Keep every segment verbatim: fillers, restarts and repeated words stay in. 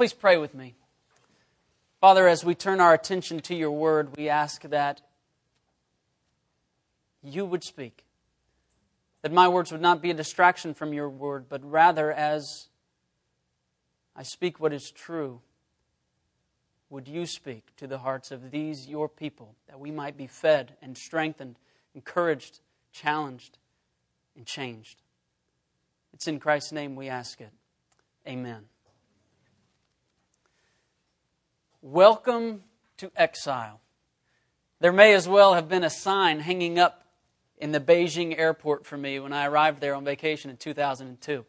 Please pray with me. Father, as we turn our attention to your word, we ask that you would speak. That my words would not be a distraction from your word, but rather as I speak what is true, would you speak to the hearts of these your people, that we might be fed and strengthened, encouraged, challenged, and changed. It's in Christ's name we ask it. Amen. Welcome to exile. There may as well have been a sign hanging up in the Beijing airport for me when I arrived there on vacation in two thousand two.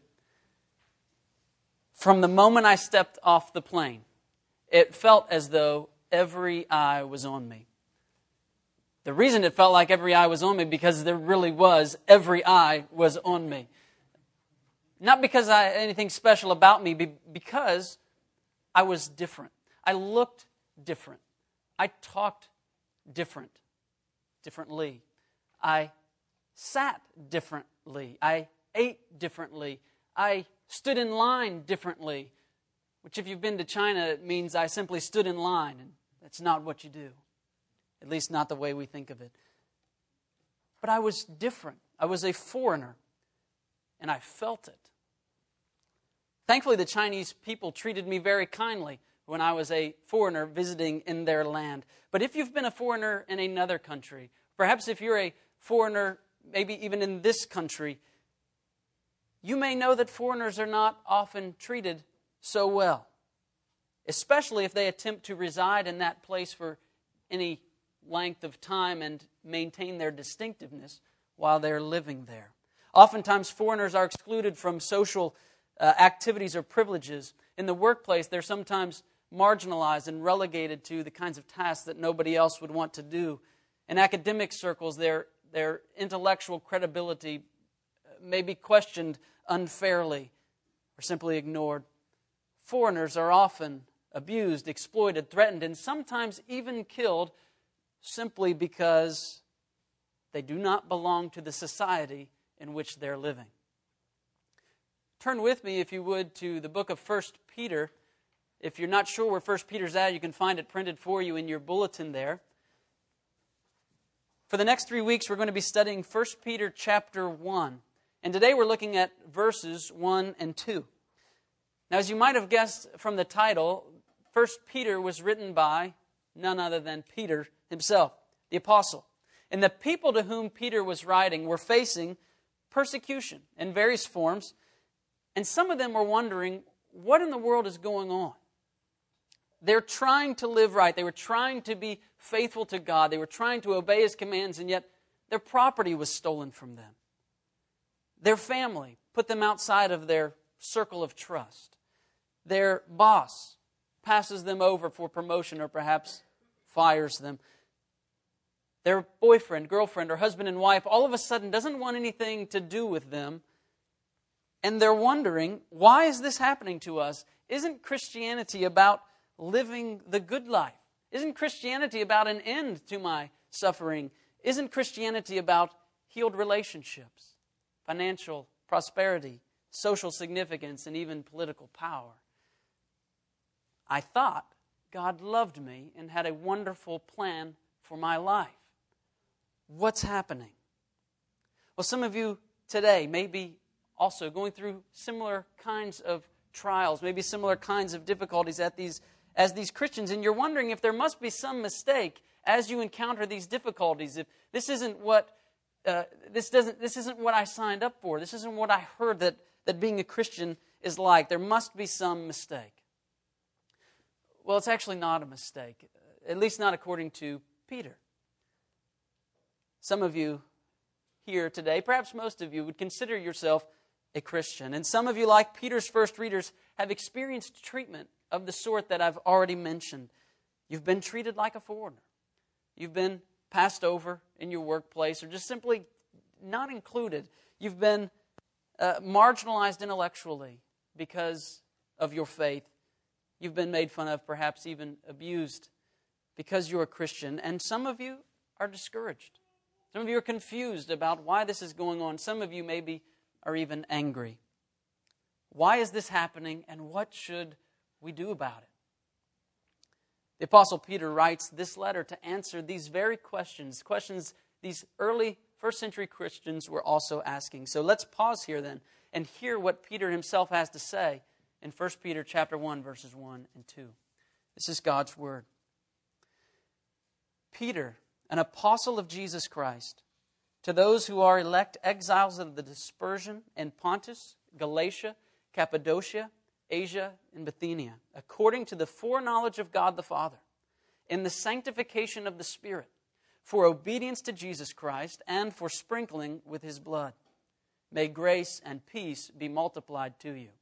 From the moment I stepped off the plane, it felt as though every eye was on me. The reason it felt like every eye was on me, because there really was, every eye was on me. Not because I had anything special about me, because I was different. I looked different. I talked different, differently. I sat differently. I ate differently. I stood in line differently, which if you've been to China, it means I simply stood in line, and that's not what you do. At least not the way we think of it. But I was different. I was a foreigner, and I felt it. Thankfully, the Chinese people treated me very kindly when I was a foreigner visiting in their land. But if you've been a foreigner in another country, perhaps if you're a foreigner maybe even in this country, you may know that foreigners are not often treated so well, especially if they attempt to reside in that place for any length of time and maintain their distinctiveness while they're living there. Oftentimes, foreigners are excluded from social uh, activities or privileges. In the workplace, they're sometimes marginalized and relegated to the kinds of tasks that nobody else would want to do. In academic circles, their, their intellectual credibility may be questioned unfairly or simply ignored. Foreigners are often abused, exploited, threatened, and sometimes even killed simply because they do not belong to the society in which they're living. Turn with me, if you would, to the book of First Peter. If you're not sure where First Peter's at, you can find it printed for you in your bulletin there. For the next three weeks, we're going to be studying First Peter chapter one. And today we're looking at verses one and two. Now, as you might have guessed from the title, First Peter was written by none other than Peter himself, the apostle. And the people to whom Peter was writing were facing persecution in various forms. And some of them were wondering, what in the world is going on? They're trying to live right. They were trying to be faithful to God. They were trying to obey His commands, and yet their property was stolen from them. Their family put them outside of their circle of trust. Their boss passes them over for promotion or perhaps fires them. Their boyfriend, girlfriend, or husband and wife all of a sudden doesn't want anything to do with them. And they're wondering, why is this happening to us? Isn't Christianity about living the good life? Isn't Christianity about an end to my suffering? Isn't Christianity about healed relationships, financial prosperity, social significance, and even political power? I thought God loved me and had a wonderful plan for my life. What's happening? Well, some of you today may be also going through similar kinds of trials, maybe similar kinds of difficulties at these as these Christians, and you're wondering if there must be some mistake as you encounter these difficulties. If this isn't what uh, this doesn't this isn't what I signed up for. This isn't what I heard that that being a Christian is like. There must be some mistake. Well, it's actually not a mistake, at least not according to Peter. Some of you here today, perhaps most of you, would consider yourself a Christian. And some of you, like Peter's first readers, have experienced treatment of the sort that I've already mentioned. You've been treated like a foreigner. You've been passed over in your workplace or just simply not included. You've been uh, marginalized intellectually because of your faith. You've been made fun of, perhaps even abused because you're a Christian. And some of you are discouraged. Some of you are confused about why this is going on. Some of you maybe are even angry. Why is this happening, and what should we do about it? The Apostle Peter writes this letter to answer these very questions, questions these early first century Christians were also asking. So let's pause here then and hear what Peter himself has to say in First Peter chapter one, verses one and two. This is God's word. Peter, an apostle of Jesus Christ, to those who are elect exiles of the dispersion in Pontus, Galatia, Cappadocia, Asia, and Bithynia, according to the foreknowledge of God the Father, in the sanctification of the Spirit, for obedience to Jesus Christ, and for sprinkling with His blood. May grace and peace be multiplied to you.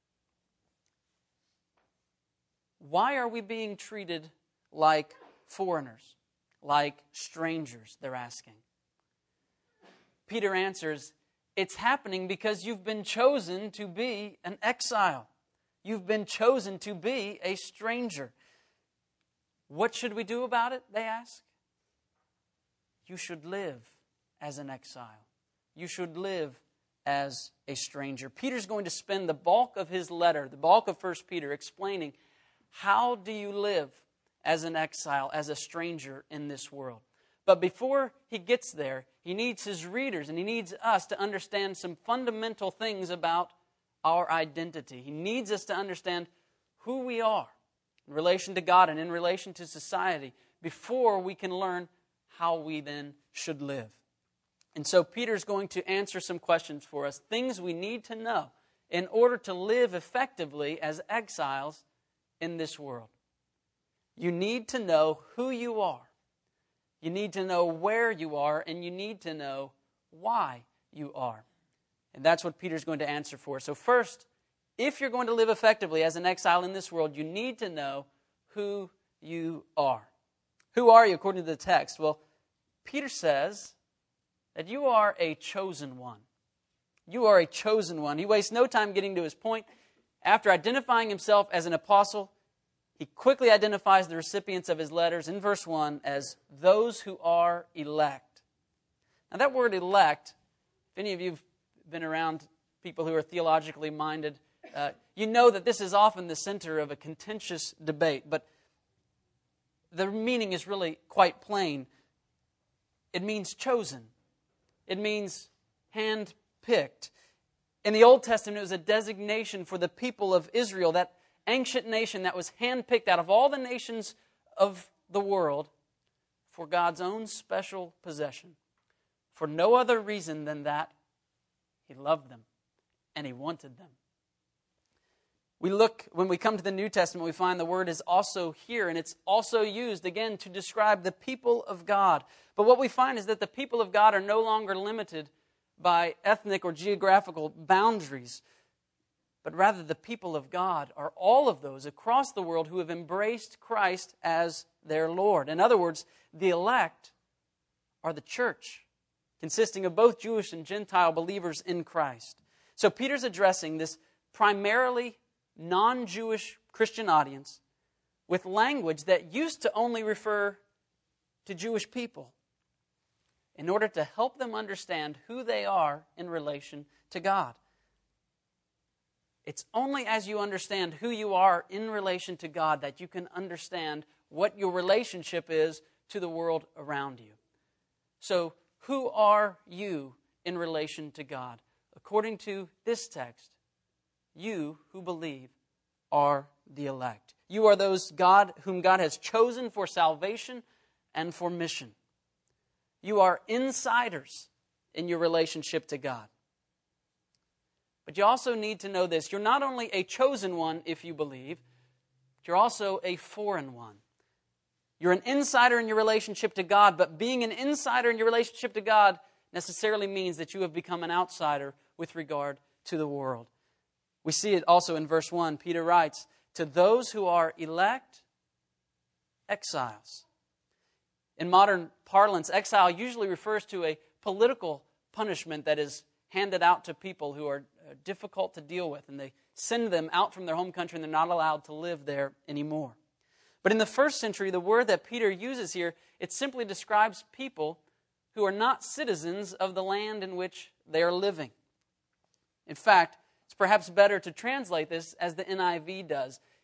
Why are we being treated like foreigners, like strangers, they're asking? Peter answers, it's happening because you've been chosen to be an exile. You've been chosen to be a stranger. What should we do about it, they ask? You should live as an exile. You should live as a stranger. Peter's going to spend the bulk of his letter, the bulk of First Peter, explaining how do you live as an exile, as a stranger in this world. But before he gets there, he needs his readers and he needs us to understand some fundamental things about our identity. He needs us to understand who we are in relation to God and in relation to society before we can learn how we then should live. And so Peter's going to answer some questions for us, things we need to know in order to live effectively as exiles in this world. You need to know who you are. You need to know where you are, and you need to know why you are. And that's what Peter's going to answer for. So first, if you're going to live effectively as an exile in this world, you need to know who you are. Who are you according to the text? Well, Peter says that you are a chosen one. You are a chosen one. He wastes no time getting to his point. After identifying himself as an apostle, he quickly identifies the recipients of his letters in verse one as those who are elect. Now that word elect, if any of you have been around people who are theologically minded, uh, you know that this is often the center of a contentious debate, but the meaning is really quite plain. It means chosen. It means hand-picked. In the Old Testament, it was a designation for the people of Israel, that ancient nation that was handpicked out of all the nations of the world for God's own special possession. For no other reason than that He loved them and He wanted them. We look, when we come to the New Testament, we find the word is also here, and it's also used again to describe the people of God. But what we find is that the people of God are no longer limited by ethnic or geographical boundaries, but rather the people of God are all of those across the world who have embraced Christ as their Lord. In other words, the elect are the church, consisting of both Jewish and Gentile believers in Christ. So Peter's addressing this primarily non-Jewish Christian audience with language that used to only refer to Jewish people in order to help them understand who they are in relation to God. It's only as you understand who you are in relation to God that you can understand what your relationship is to the world around you. So, who are you in relation to God? According to this text, you who believe are the elect. You are those God whom God has chosen for salvation and for mission. You are insiders in your relationship to God. But you also need to know this. You're not only a chosen one if you believe, but you're also a foreign one. You're an insider in your relationship to God, but being an insider in your relationship to God necessarily means that you have become an outsider with regard to the world. We see it also in verse one. Peter writes, to those who are elect, exiles. In modern parlance, exile usually refers to a political punishment that is handed out to people who are difficult to deal with, and they send them out from their home country and they're not allowed to live there anymore. But in the first century, the word that Peter uses here, it simply describes people who are not citizens of the land in which they are living. In fact, it's perhaps better to translate this as the N I V does.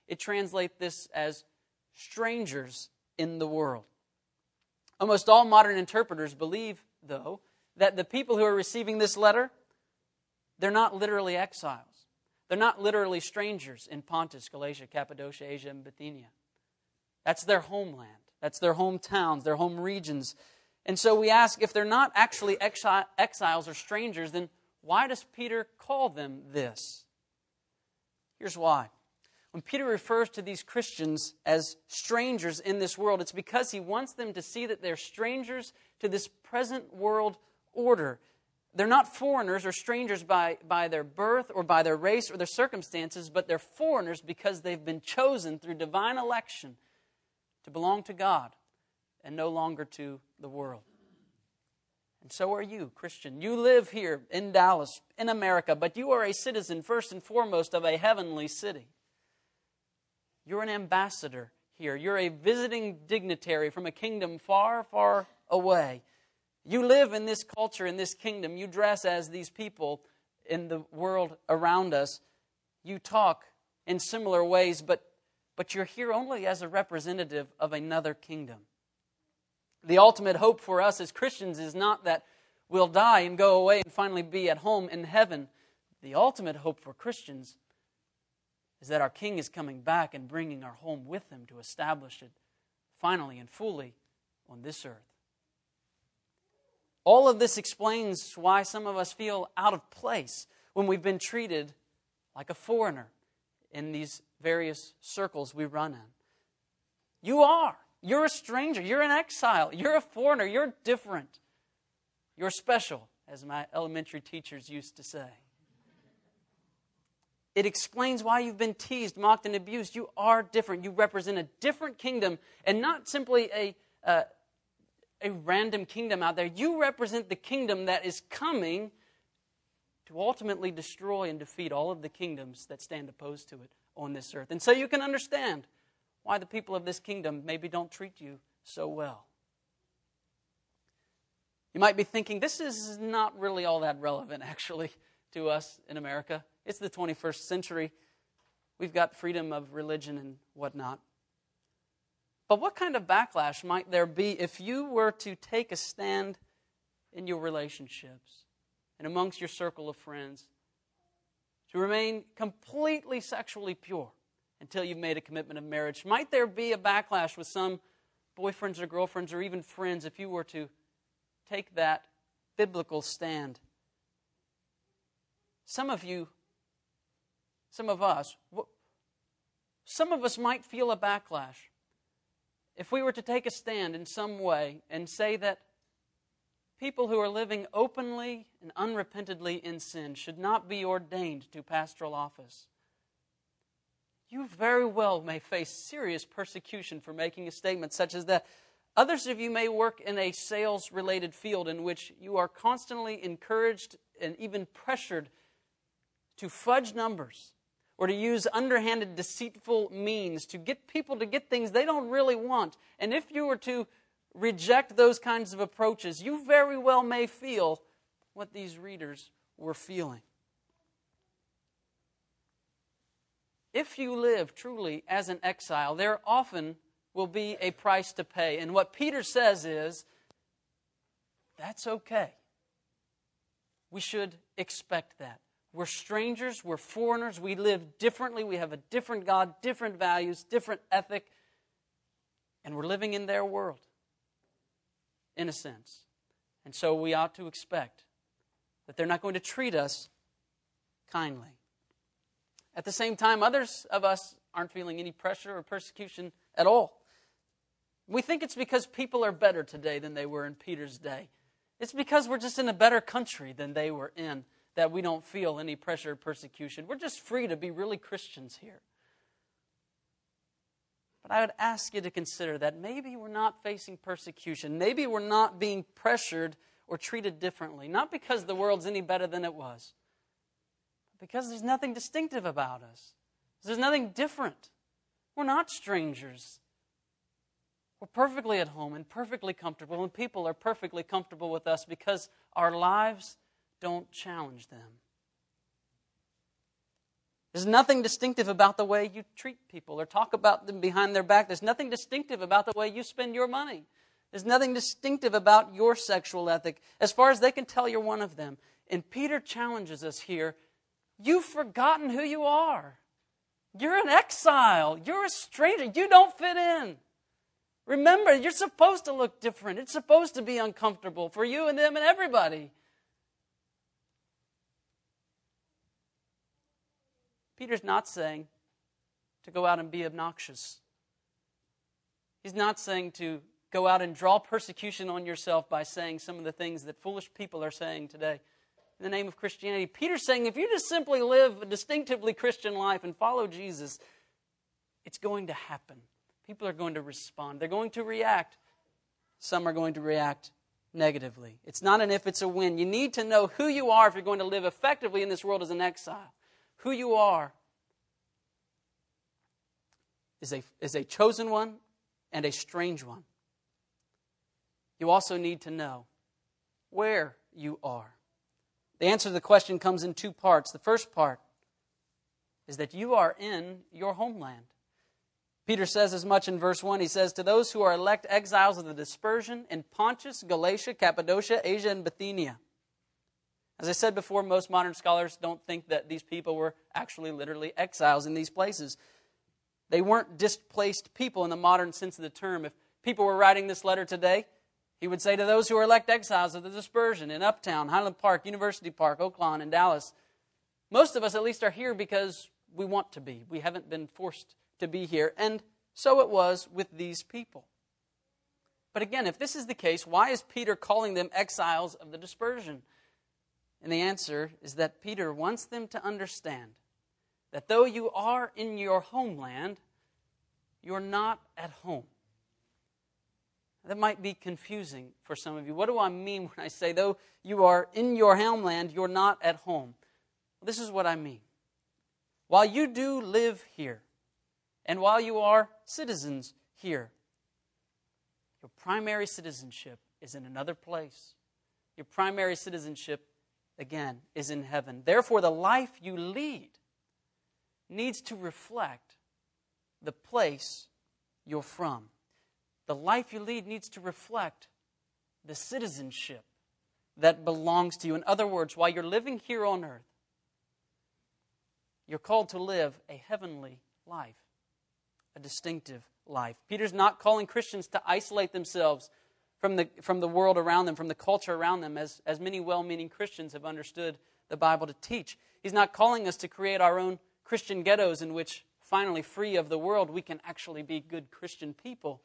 it translates this as strangers in the world. Almost all modern interpreters believe, though, that the people who are receiving this letter, they're not literally exiles. They're not literally strangers in Pontus, Galatia, Cappadocia, Asia, and Bithynia. That's their homeland. That's their hometowns, their home regions. And so we ask, if they're not actually exi- exiles or strangers, then why does Peter call them this? Here's why. When Peter refers to these Christians as strangers in this world, it's because he wants them to see that they're strangers to this present world order. They're not foreigners or strangers by, by their birth or by their race or their circumstances, but they're foreigners because they've been chosen through divine election to belong to God and no longer to the world. And so are you, Christian. You live here in Dallas, in America, but you are a citizen first and foremost of a heavenly city. You're an ambassador here. You're a visiting dignitary from a kingdom far, far away. You live in this culture, in this kingdom. You dress as these people in the world around us. You talk in similar ways, but, but you're here only as a representative of another kingdom. The ultimate hope for us as Christians is not that we'll die and go away and finally be at home in heaven. The ultimate hope for Christians is that our King is coming back and bringing our home with Him to establish it finally and fully on this earth. All of this explains why some of us feel out of place when we've been treated like a foreigner in these various circles we run in. You are. You're a stranger. You're an exile. You're a foreigner. You're different. You're special, as my elementary teachers used to say. It explains why you've been teased, mocked, and abused. You are different. You represent a different kingdom, and not simply a, uh, a random kingdom out there. You represent the kingdom that is coming to ultimately destroy and defeat all of the kingdoms that stand opposed to it on this earth. And so you can understand why the people of this kingdom maybe don't treat you so well. You might be thinking, this is not really all that relevant, actually, to us in America. It's the twenty-first century. We've got freedom of religion and whatnot. But what kind of backlash might there be if you were to take a stand in your relationships and amongst your circle of friends to remain completely sexually pure until you've made a commitment of marriage? Might there be a backlash with some boyfriends or girlfriends or even friends if you were to take that biblical stand? Some of you, some of us, some of us might feel a backlash if we were to take a stand in some way and say that people who are living openly and unrepentantly in sin should not be ordained to pastoral office. You very well may face serious persecution for making a statement such as that. Others of you may work in a sales-related field in which you are constantly encouraged and even pressured to fudge numbers or to use underhanded, deceitful means to get people to get things they don't really want. And if you were to reject those kinds of approaches, you very well may feel what these readers were feeling. If you live truly as an exile, there often will be a price to pay. And what Peter says is, that's okay. We should expect that. We're strangers, we're foreigners, we live differently, we have a different God, different values, different ethic, and we're living in their world, in a sense. And so we ought to expect that they're not going to treat us kindly. At the same time, others of us aren't feeling any pressure or persecution at all. We think it's because people are better today than they were in Peter's day. It's because we're just in a better country than they were in that we don't feel any pressure or persecution. We're just free to be really Christians here. But I would ask you to consider that maybe we're not facing persecution. Maybe we're not being pressured or treated differently. Not because the world's any better than it was, but because there's nothing distinctive about us. There's nothing different. We're not strangers. We're perfectly at home and perfectly comfortable, and people are perfectly comfortable with us because our lives don't challenge them. There's nothing distinctive about the way you treat people or talk about them behind their back. There's nothing distinctive about the way you spend your money. There's nothing distinctive about your sexual ethic. As far as they can tell, you're one of them. And Peter challenges us here. You've forgotten who you are. You're an exile. You're a stranger. You don't fit in. Remember, you're supposed to look different. It's supposed to be uncomfortable for you and them and everybody. Peter's not saying to go out and be obnoxious. He's not saying to go out and draw persecution on yourself by saying some of the things that foolish people are saying today in the name of Christianity. Peter's saying if you just simply live a distinctively Christian life and follow Jesus, it's going to happen. People are going to respond. They're going to react. Some are going to react negatively. It's not an if, it's a when. You need to know who you are if you're going to live effectively in this world as an exile. Who you are is a, is a chosen one and a strange one. You also need to know where you are. The answer to the question comes in two parts. The first part is that you are in your homeland. Peter says as much in verse one. He says, to those who are elect exiles of the dispersion in Pontus, Galatia, Cappadocia, Asia, and Bithynia. As I said before, most modern scholars don't think that these people were actually literally exiles in these places. They weren't displaced people in the modern sense of the term. If people were writing this letter today, he would say to those who are elect exiles of the dispersion in Uptown, Highland Park, University Park, Oak Lawn, and Dallas, most of us at least are here because we want to be. We haven't been forced to be here. And so it was with these people. But again, if this is the case, why is Peter calling them exiles of the dispersion? And the answer is that Peter wants them to understand that though you are in your homeland, you're not at home. That might be confusing for some of you. What do I mean when I say, though you are in your homeland, you're not at home? Well, this is what I mean. While you do live here, and while you are citizens here, your primary citizenship is in another place. Your primary citizenship, again, is in heaven. Therefore, the life you lead needs to reflect the place you're from. The life you lead needs to reflect the citizenship that belongs to you. In other words, while you're living here on earth, you're called to live a heavenly life, a distinctive life. Peter's not calling Christians to isolate themselves from the, from the world around them, from the culture around them, as, as many well-meaning Christians have understood the Bible to teach. He's not calling us to create our own Christian ghettos in which, finally, free of the world, we can actually be good Christian people.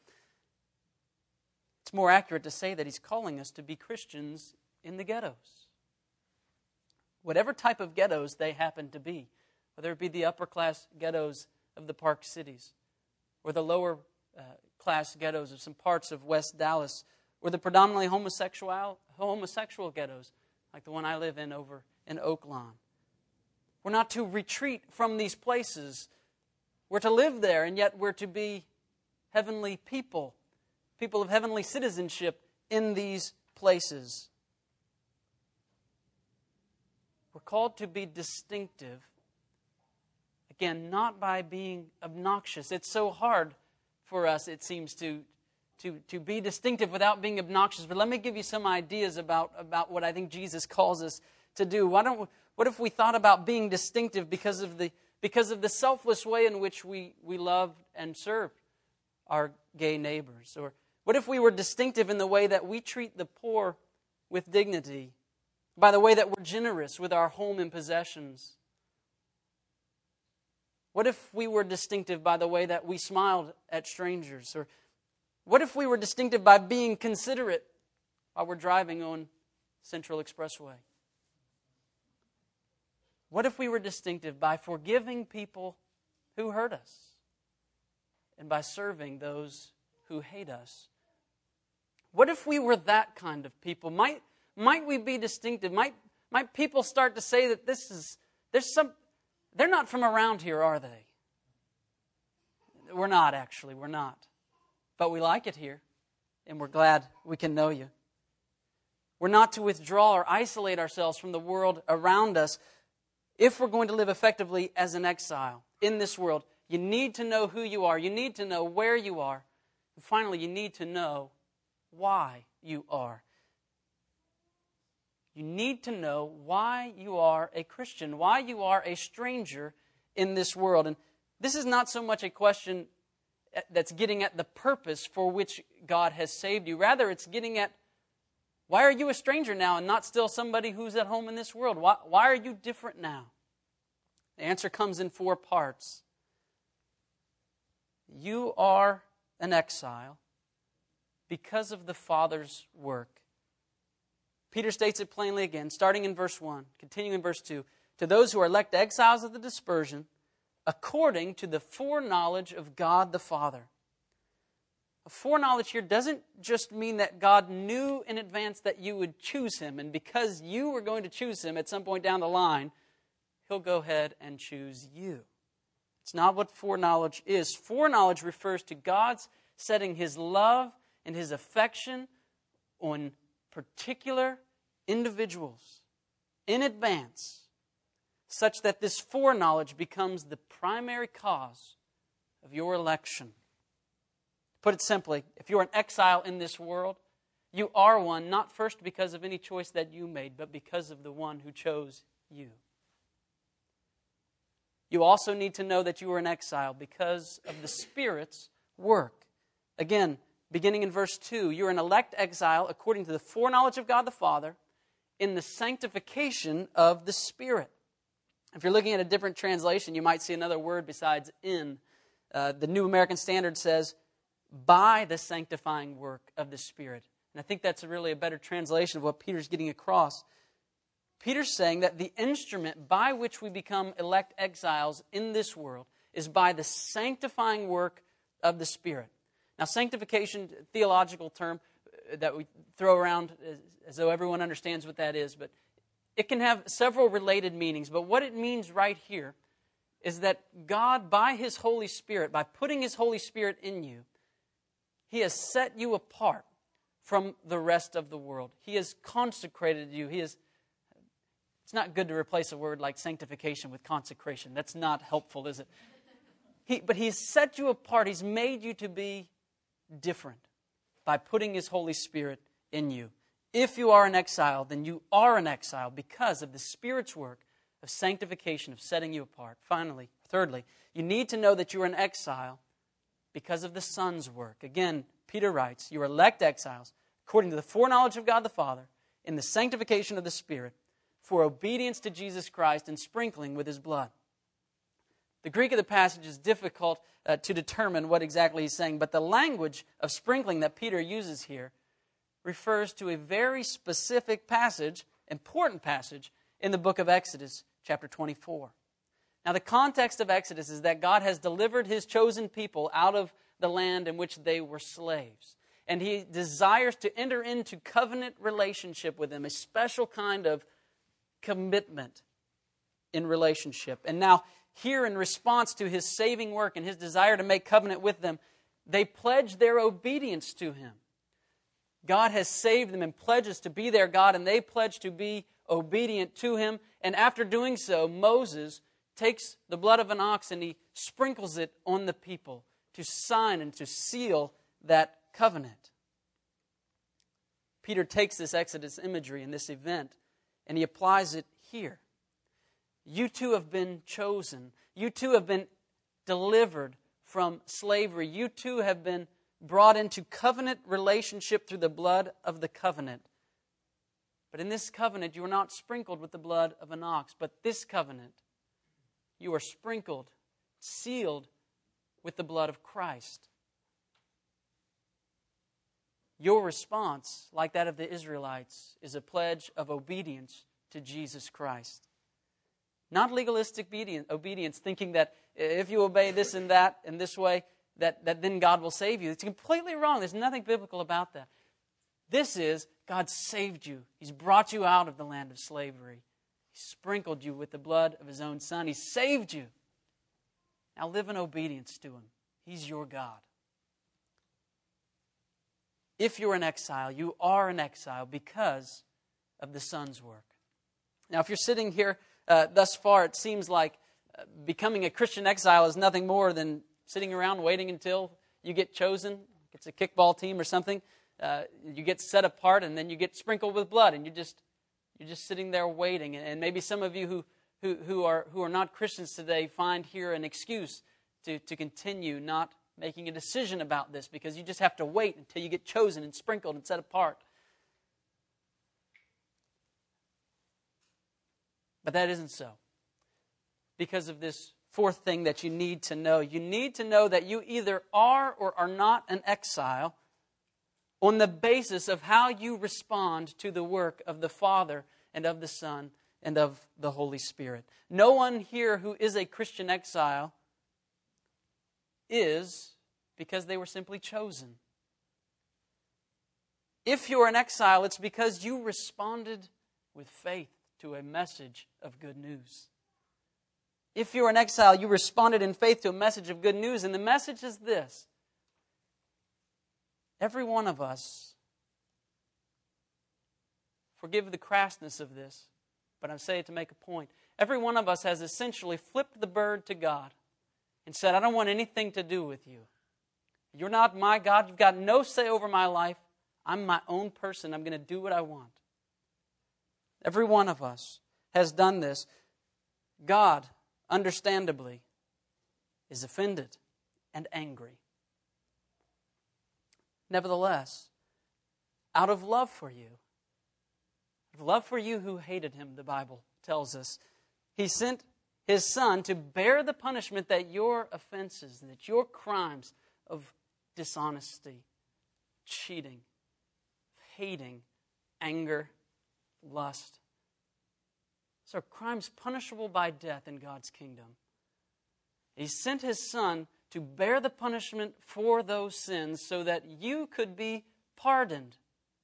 It's more accurate to say that he's calling us to be Christians in the ghettos. Whatever type of ghettos they happen to be, whether it be the upper-class ghettos of the Park Cities, or the lower-class uh, ghettos of some parts of West Dallas, or the predominantly homosexual, homosexual ghettos, like the one I live in over in Oak Lawn. We're not to retreat from these places. We're to live there, and yet we're to be heavenly people, people of heavenly citizenship in these places. We're called to be distinctive. Again, not by being obnoxious. It's so hard for us, it seems, to, to, to be distinctive without being obnoxious. But let me give you some ideas about, about what I think Jesus calls us to do. Why don't, what if we thought about being distinctive because of the, because of the selfless way in which we, we love and serve our gay neighbors? Or what if we were distinctive in the way that we treat the poor with dignity, by the way that we're generous with our home and possessions? What if we were distinctive by the way that we smiled at strangers? Or what if we were distinctive by being considerate while we're driving on Central Expressway? What if we were distinctive by forgiving people who hurt us and by serving those who hate us? What if we were that kind of people? Might, might we be distinctive? Might, might people start to say that this is, there's some, they're not from around here, are they? We're not, actually, we're not. But we like it here, and we're glad we can know you. We're not to withdraw or isolate ourselves from the world around us. if we're going to live effectively as an exile in this world, you need to know who you are. You need to know where you are. And finally, you need to know why you are. You need to know why you are a Christian, why you are a stranger in this world. And this is not so much a question that's getting at the purpose for which God has saved you. Rather, it's getting at, why are you a stranger now and not still somebody who's at home in this world? Why, why are you different now? The answer comes in four parts. You are an exile because of the Father's work. Peter states it plainly again, starting in verse one, continuing in verse two. To those who are elect exiles of the dispersion, according to the foreknowledge of God the Father. A foreknowledge here doesn't just mean that God knew in advance that you would choose Him, and because you were going to choose Him at some point down the line, He'll go ahead and choose you. It's not what foreknowledge is. Foreknowledge refers to God's setting His love and His affection on particular individuals in advance, such that this foreknowledge becomes the primary cause of your election. Put it simply, if you're an exile in this world, you are one not first because of any choice that you made, but because of the one who chose you. You also need to know that you are an exile because of the Spirit's work. Again, beginning in verse two, you're an elect exile according to the foreknowledge of God the Father in the sanctification of the Spirit. If you're looking at a different translation, you might see another word besides in. Uh, the New American Standard says, by the sanctifying work of the Spirit. And I think that's really a better translation of what Peter's getting across. Peter's saying that the instrument by which we become elect exiles in this world is by the sanctifying work of the Spirit. Now, sanctification, theological term that we throw around as, as though everyone understands what that is, but it can have several related meanings. But what it means right here is that God, by His Holy Spirit, by putting His Holy Spirit in you, He has set you apart from the rest of the world. He has consecrated you. He has. It's not good to replace a word like sanctification with consecration. That's not helpful, is it? He, but He's set you apart. He's made you to be different by putting His Holy Spirit in you. If you are an exile, then you are an exile because of the Spirit's work of sanctification, of setting you apart. Finally, thirdly, you need to know that you are an exile because of the Son's work. Again, Peter writes, you are elect exiles according to the foreknowledge of God the Father in the sanctification of the Spirit for obedience to Jesus Christ and sprinkling with His blood. The Greek of the passage is difficult uh, to determine what exactly he's saying, but the language of sprinkling that Peter uses here refers to a very specific passage, important passage, in the book of Exodus, chapter twenty-four. Now, the context of Exodus is that God has delivered His chosen people out of the land in which they were slaves. And He desires to enter into covenant relationship with them, a special kind of commitment in relationship. And now, here in response to His saving work and His desire to make covenant with them, they pledge their obedience to Him. God has saved them and pledges to be their God, and they pledge to be obedient to Him. And after doing so, Moses takes the blood of an ox and he sprinkles it on the people to sign and to seal that covenant. Peter takes this Exodus imagery and this event and he applies it here. You too have been chosen. You too have been delivered from slavery. You too have been brought into covenant relationship through the blood of the covenant. But in this covenant, you are not sprinkled with the blood of an ox. But this covenant, you are sprinkled, sealed with the blood of Christ. Your response, like that of the Israelites, is a pledge of obedience to Jesus Christ. Not legalistic obedience, thinking that if you obey this and that in this way, that, that then God will save you. It's completely wrong. There's nothing biblical about that. This is, God saved you. He's brought you out of the land of slavery. He sprinkled you with the blood of His own Son. He saved you. Now live in obedience to Him. He's your God. If you're an exile, you are an exile because of the Son's work. Now, if you're sitting here Uh, thus far, it seems like uh, becoming a Christian exile is nothing more than sitting around waiting until you get chosen. It's a kickball team or something. Uh, you get set apart, and then you get sprinkled with blood, and you just you're just sitting there waiting. And maybe some of you who who, who are who are not Christians today find here an excuse to to continue not making a decision about this, because you just have to wait until you get chosen and sprinkled and set apart. But that isn't so. Because of this fourth thing that you need to know. You need to know that you either are or are not an exile on the basis of how you respond to the work of the Father and of the Son and of the Holy Spirit. No one here who is a Christian exile is because they were simply chosen. If you're an exile, it's because you responded with faith to a message of good news. If you're an exile, you responded in faith to a message of good news, and the message is this. Every one of us, forgive the crassness of this, but I say it to make a point. Every one of us has essentially flipped the bird to God and said, I don't want anything to do with you. You're not my God. You've got no say over my life. I'm my own person. I'm going to do what I want. Every one of us has done this. God, understandably, is offended and angry. Nevertheless, out of love for you, out of love for you who hated Him, the Bible tells us, He sent His Son to bear the punishment that your offenses, that your crimes of dishonesty, cheating, hating, anger, lust. So crimes punishable by death in God's kingdom. He sent His Son to bear the punishment for those sins so that you could be pardoned.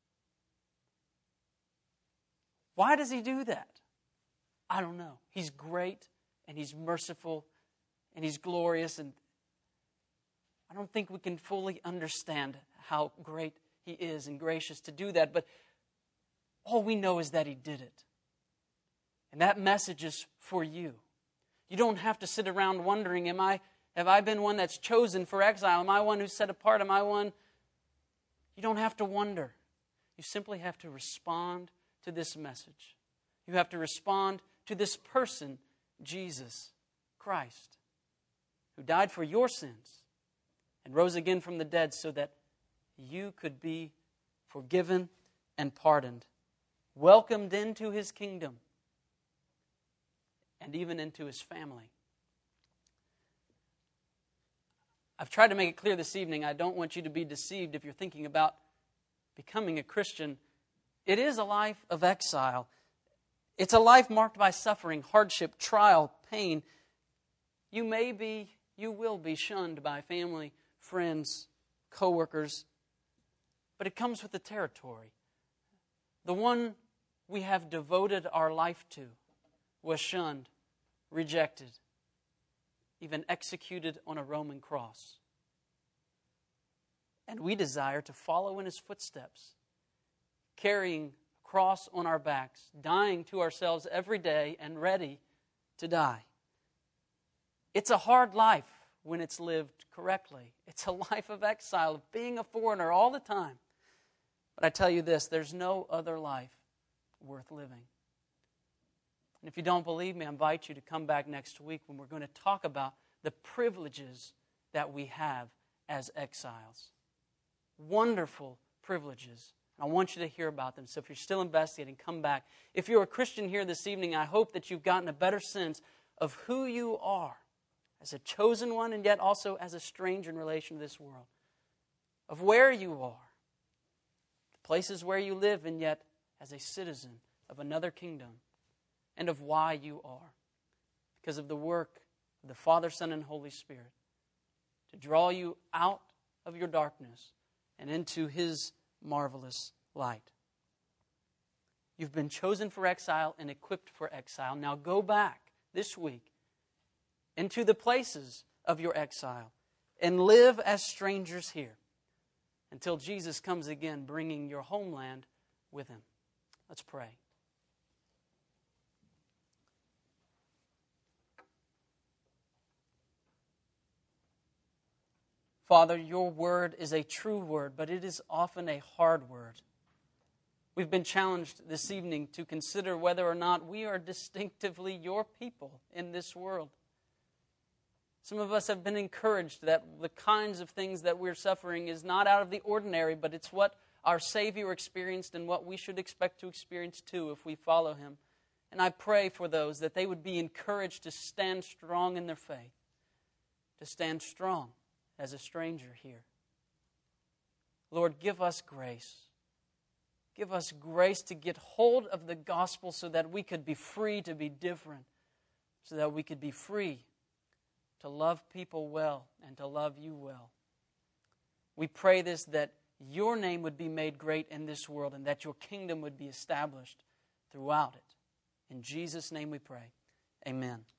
Why does He do that? I don't know. He's great and He's merciful and He's glorious, and I don't think we can fully understand how great He is and gracious to do that, but all we know is that He did it. And that message is for you. You don't have to sit around wondering, am I, have I been one that's chosen for exile? Am I one who's set apart? Am I one? You don't have to wonder. You simply have to respond to this message. You have to respond to this person, Jesus Christ, who died for your sins and rose again from the dead so that you could be forgiven and pardoned, welcomed into His kingdom, and even into His family. I've tried to make it clear this evening, I don't want you to be deceived if you're thinking about becoming a Christian. It is a life of exile. It's a life marked by suffering, hardship, trial, pain. You may be, you will be shunned by family, friends, co-workers, but it comes with the territory. The one we have devoted our life to was shunned, rejected, even executed on a Roman cross. And we desire to follow in His footsteps, carrying a cross on our backs, dying to ourselves every day and ready to die. It's a hard life when it's lived correctly. It's a life of exile, of being a foreigner all the time. But I tell you this, there's no other life worth living. And if you don't believe me, I invite you to come back next week when we're going to talk about the privileges that we have as exiles. Wonderful privileges. I want you to hear about them. So if you're still investigating, come back. If you're a Christian here this evening, I hope that you've gotten a better sense of who you are as a chosen one and yet also as a stranger in relation to this world. Of where you are. The places where you live and yet as a citizen of another kingdom. And of why you are. Because of the work of the Father, Son, and Holy Spirit to draw you out of your darkness and into His marvelous light. You've been chosen for exile and equipped for exile. Now go back this week into the places of your exile and live as strangers here until Jesus comes again, bringing your homeland with Him. Let's pray. Father, your word is a true word, but it is often a hard word. We've been challenged this evening to consider whether or not we are distinctively your people in this world. Some of us have been encouraged that the kinds of things that we're suffering is not out of the ordinary, but it's what our Savior experienced and what we should expect to experience too if we follow Him. And I pray for those that they would be encouraged to stand strong in their faith, to stand strong as a stranger here. Lord, give us grace. Give us grace to get hold of the gospel so that we could be free to be different, so that we could be free to love people well and to love you well. We pray this, that your name would be made great in this world and that your kingdom would be established throughout it. In Jesus' name we pray. Amen.